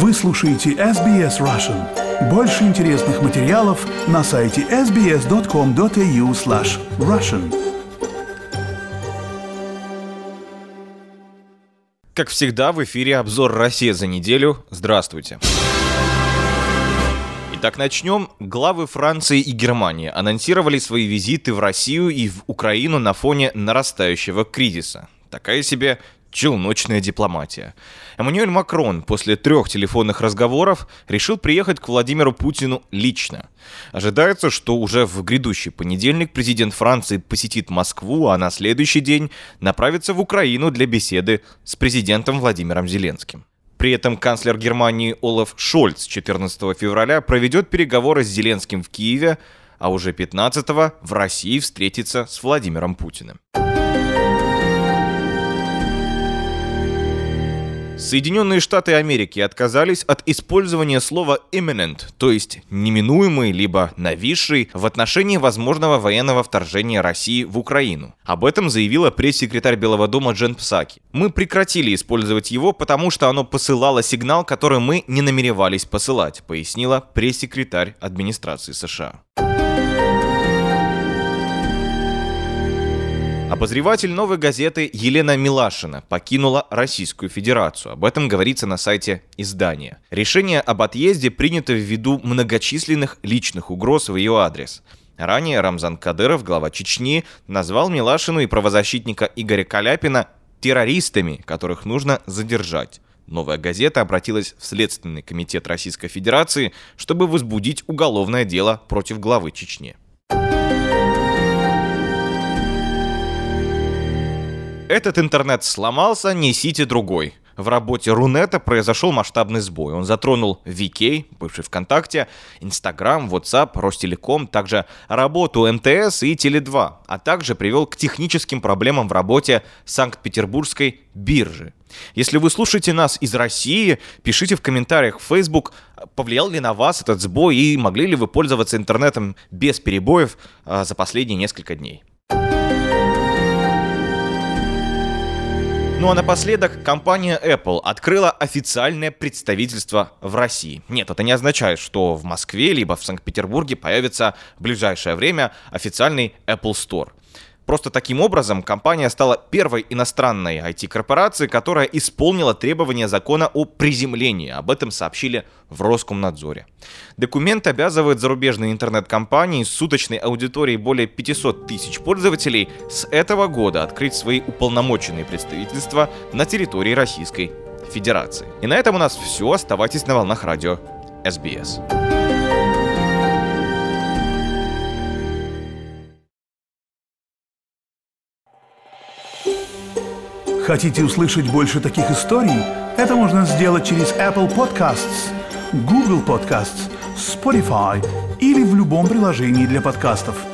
Вы слушаете SBS Russian. Больше интересных материалов на сайте sbs.com.au/russian. Как всегда, в эфире обзор «Россия за неделю». Здравствуйте. Итак, начнем. Главы Франции и Германии анонсировали свои визиты в Россию и в Украину на фоне нарастающего кризиса. Такая себе челночная дипломатия. Эммануэль Макрон после 3 телефонных разговоров решил приехать к Владимиру Путину лично. Ожидается, что уже в грядущий понедельник президент Франции посетит Москву, а на следующий день направится в Украину для беседы с президентом Владимиром Зеленским. При этом канцлер Германии Олаф Шольц 14 февраля проведет переговоры с Зеленским в Киеве, а уже 15-го в России встретится с Владимиром Путиным. Соединенные Штаты Америки отказались от использования слова imminent, то есть неминуемый либо нависший, в отношении возможного военного вторжения России в Украину. Об этом заявила пресс-секретарь Белого дома Джен Псаки. «Мы прекратили использовать его, потому что оно посылало сигнал, который мы не намеревались посылать», пояснила пресс-секретарь администрации США. Обозреватель «Новой газеты» Елена Милашина покинула Российскую Федерацию. Об этом говорится на сайте издания. Решение об отъезде принято ввиду многочисленных личных угроз в ее адрес. Ранее Рамзан Кадыров, глава Чечни, назвал Милашину и правозащитника Игоря Каляпина террористами, которых нужно задержать. «Новая газета» обратилась в Следственный комитет Российской Федерации, чтобы возбудить уголовное дело против главы Чечни. Этот интернет сломался, несите другой. В работе Рунета произошел масштабный сбой. Он затронул VK, бывший ВКонтакте, Инстаграм, WhatsApp, Ростелеком, также работу МТС и Теле2, а также привел к техническим проблемам в работе Санкт-Петербургской биржи. Если вы слушаете нас из России, пишите в комментариях в Facebook, повлиял ли на вас этот сбой и могли ли вы пользоваться интернетом без перебоев за последние несколько дней. Ну а напоследок, компания Apple открыла официальное представительство в России. Нет, это не означает, что в Москве либо в Санкт-Петербурге появится в ближайшее время официальный Apple Store. Просто таким образом компания стала первой иностранной IT-корпорацией, которая исполнила требования закона о приземлении. Об этом сообщили в Роскомнадзоре. Документ обязывает зарубежные интернет-компании с суточной аудиторией более 500 тысяч пользователей с этого года открыть свои уполномоченные представительства на территории Российской Федерации. И на этом у нас все. Оставайтесь на волнах радио SBS. Хотите услышать больше таких историй? Это можно сделать через Apple Podcasts, Google Podcasts, Spotify или в любом приложении для подкастов.